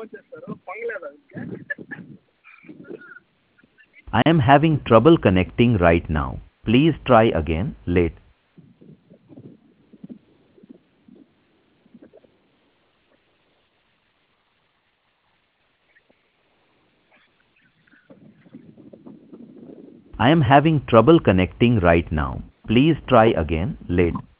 I am having trouble connecting right now. Please try again later. I am having trouble connecting right now. Please try again later.